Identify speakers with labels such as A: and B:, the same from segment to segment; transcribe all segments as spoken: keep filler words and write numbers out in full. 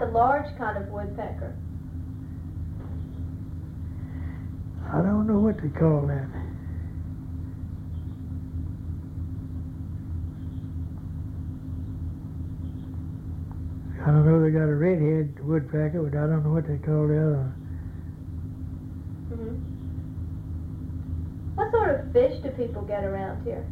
A: the large kind of woodpecker?
B: I don't know what to call that. I don't know, they got a redhead woodpecker, but I don't know what they call the other one.
A: Mm-hmm. What sort of fish do people get around here?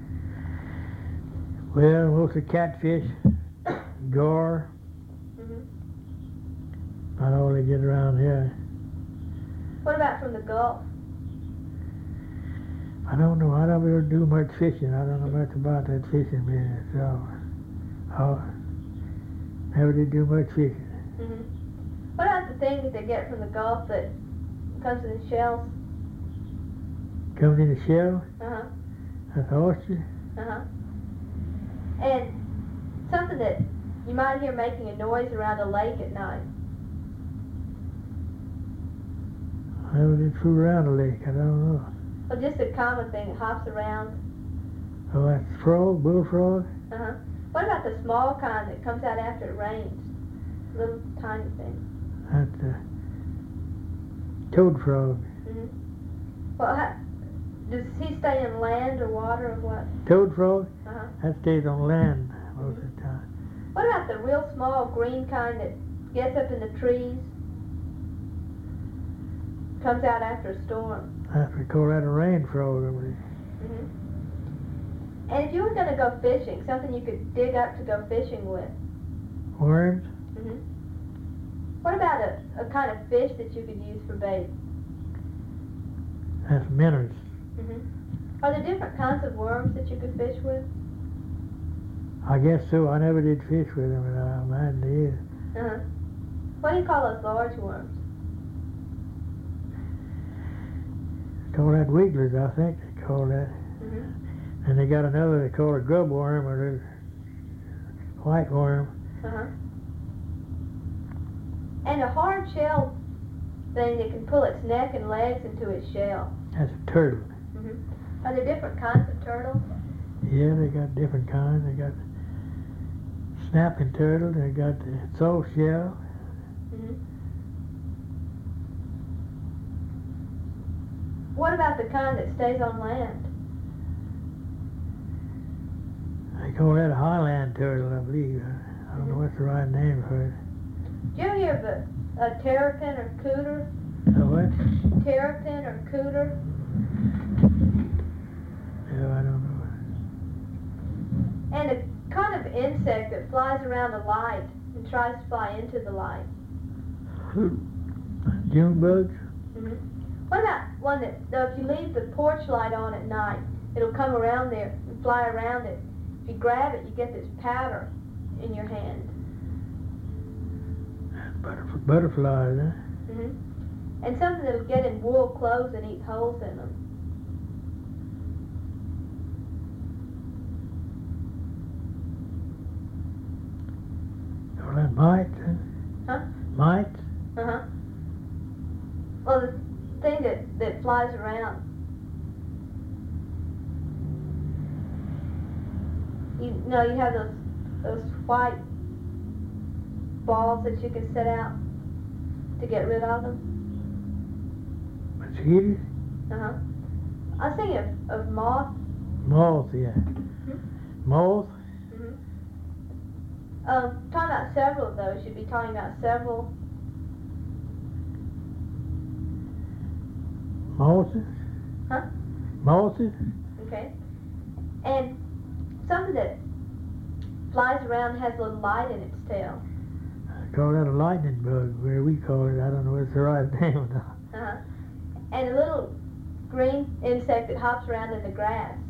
B: Well, mostly catfish, gar,
A: Mm-hmm.
B: not all they get around here.
A: What about from the Gulf?
B: I don't know, I don't ever do much fishing. I don't know much about that fishing business, so I never did do much fishing.
A: Mm-hmm. What about the thing that they get from the Gulf that comes in shells?
B: Comes in a shell,
A: Uh-huh.
B: that's oyster.
A: Uh-huh. And something that you might hear making a noise around a lake at night.
B: I never did fool around the lake, I don't know.
A: Well, just a common thing that hops around.
B: Oh, that's frog, bullfrog?
A: Uh-huh. What about the small kind that comes out after it rains? Little tiny thing.
B: That's a toad frog.
A: Mm-hmm. Well, how, does he stay in land or water or what?
B: Toad frog?
A: Uh-huh.
B: That stays on land most of the time.
A: What about the real small green kind that gets up in the trees? Comes out after a storm.
B: That's we call that a rain frog, I believe.
A: Mm-hmm. And if you were going to go fishing, something you could dig up to go fishing with.
B: Worms?
A: Mm-hmm. What about a, a kind of fish that you could use for bait?
B: That's minnows.
A: Mm-hmm. Are there different kinds of worms that you could fish with?
B: I guess so. I never did fish with them, but I imagine they is.
A: Uh-huh. What do you call those large worms?
B: Call that wigglers, I think they call that.
A: Mm-hmm.
B: And they got another they call a grub worm, or the white worm.
A: Uh-huh. And a hard shell thing that can pull its neck and legs into its shell.
B: That's a turtle.
A: Mm-hmm. Are there different kinds of turtles?
B: Yeah, they got different kinds. They got snapping turtle, they got the soft shell.
A: Mm-hmm. What about the kind that stays on land?
B: They call that a highland turtle, I believe. I don't know what's the right name for it.
A: Did you ever hear of a, a terrapin or cooter?
B: A what?
A: Terrapin or cooter?
B: No, I don't know.
A: And a kind of insect that flies around a light and tries to fly into the light.
B: June bugs?
A: Mm-hmm. What about one that, though, if you leave the porch light on at night, it'll come around there and fly around it. If you grab it, you get this powder in your hand.
B: Butterf- butterflies, huh?
A: Mm-hmm. And something that'll get in wool clothes and eat holes in them.
B: Call that mites, huh?
A: Huh?
B: Mites?
A: Uh-huh. Well, the thing that, that flies around. You know, you have those those white balls that you can set out to get rid of them.
B: Mosquitoes?
A: Uh-huh. I was thinking of, of moth.
B: Moths, yeah.
A: Hmm?
B: Moths?
A: Mm-hmm. Um, talking about several of those, you'd be talking about several.
B: Mosses?
A: Huh?
B: Mosses?
A: Okay. And something that flies around and has a little light in its tail.
B: I call that a lightning bug, where we call it. I don't know what's the right name or not.
A: Uh-huh. And a little green insect that hops around in the grass.